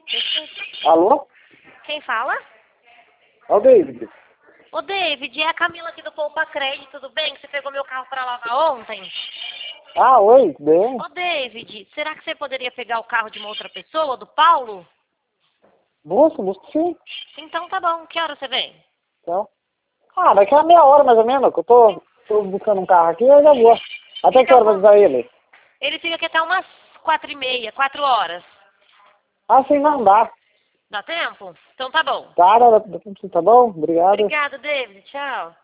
Alô? Quem fala? É o David. Ô, David, é a Camila aqui do Poupa Crédito, tudo bem? Que você pegou meu carro pra lavar ontem? Ah, oi, bem? Ô, David, será que você poderia pegar o carro de uma outra pessoa, do Paulo? Busco sim. Então tá bom, que hora você vem? Então. Ah, daqui a meia hora mais ou menos, que eu tô buscando um carro aqui, eu já vou. Até que hora vai avisar ele? Ele fica aqui até umas 4h30, 4 horas. Ah, sim, não dá. Dá tempo? Então tá bom. Tá bom? Obrigado. Obrigada, David. Tchau.